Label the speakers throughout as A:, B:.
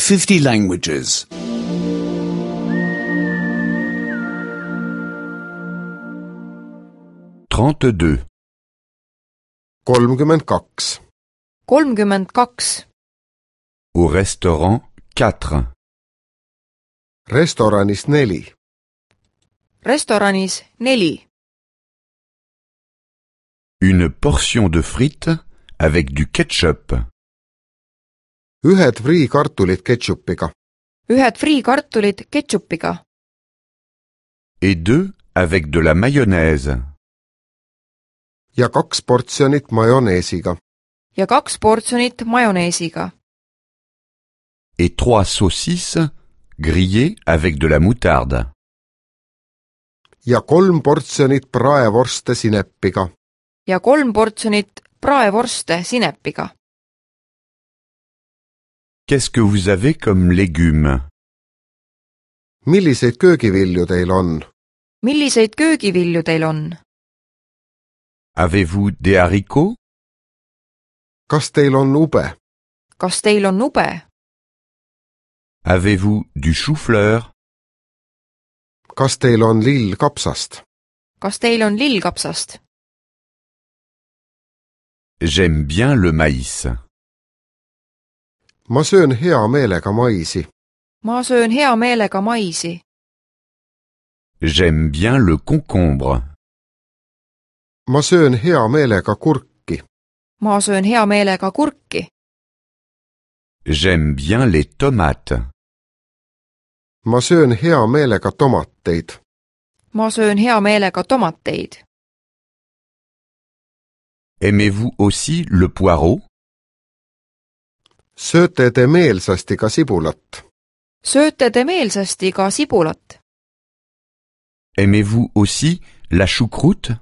A: 50 languages.
B: 32.
C: 32.
D: 32.
B: Au restaurant 4.
C: Restoranis 4.
D: Restoranis 4.
B: Une portion de frites avec du ketchup.
C: Ühed friikartulid ketšupiga.
D: Ühed friikartulid ketšupiga.
B: Et 2 avec de la mayonnaise.
C: Ja 2 portsjonit majoneesiga.
D: Ja 2 portsjonit majoneesiga.
B: Et 3 saucisses grillées avec de la moutarde.
C: Ja 3 portsjonit praevorste sinepiga.
D: Ja 3 portsjonit praevorste sinepiga.
B: Qu'est-ce que vous avez comme légumes?
C: Milliseid köögivilju teil on?
D: Milliseid köögivilju teil on?
B: Avez-vous des haricots?
C: Kas teil on ube?
D: Kas teil on ube?
B: Avez-vous du chou-fleur?
C: Kas teil on lillkapsast?
D: Kas teil on lillkapsast?
B: J'aime bien le maïs.
C: Ma söön hea meelega maisi.
D: Ma söön hea meelega maisi.
B: J'aime bien le concombre.
C: Ma söön hea meelega kurki.
D: Ma söön hea meelega kurki.
B: J'aime bien les tomates.
C: Ma söön hea meelega tomateid.
D: Ma söön hea meelega tomateid.
B: Aimez-vous aussi le poireau?
C: Sööte te meelsasti ka sibulat?
D: Sööte te meelsasti ka sibulat?
B: Aimez-vous aussi la choucroute?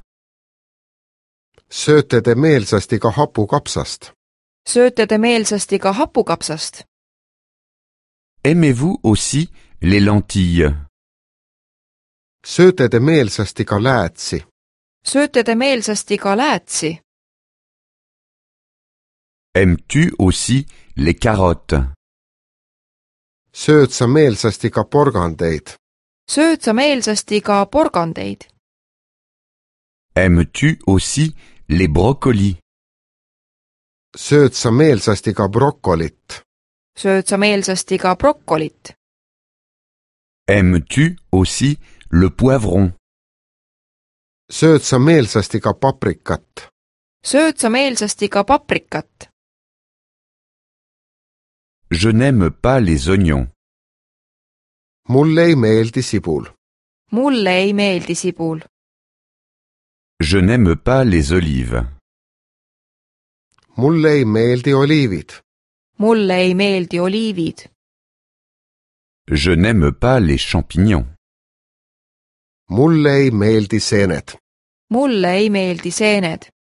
C: Sööte te meelsasti ka hapukapsast?
D: Sööte te meelsasti ka hapukapsast?
B: Aimez-vous aussi les lentilles?
C: Sööte te meelsasti ka läätsi?
D: Sööte te meelsasti ka läätsi?
B: Aimes-tu aussi les carottes?
C: Sööd sa meelsasti ka porgandeid?
D: Sööd sa meelsasti ka porgandeid?
B: Aimes-tu aussi les brocolis?
C: Sööd sa meelsasti ka brokolit?
D: Sööd sa meelsasti ka brokolit?
B: Aimes-tu aussi le poivron?
C: Sööd sa meelsasti ka paprikat?
D: Sööd sa meelsasti ka paprikat?
B: Je n'aime pas les oignons.
C: Mulle ei meeldi sibul.
D: Mulle ei meeldi sibul.
B: Je n'aime pas les olives.
C: Mulle ei meeldi oliivid.
D: Mulle ei meeldi oliivid.
B: Je n'aime pas les champignons.
C: Mulle ei meeldi seened.
D: Mulle ei meeldi seened.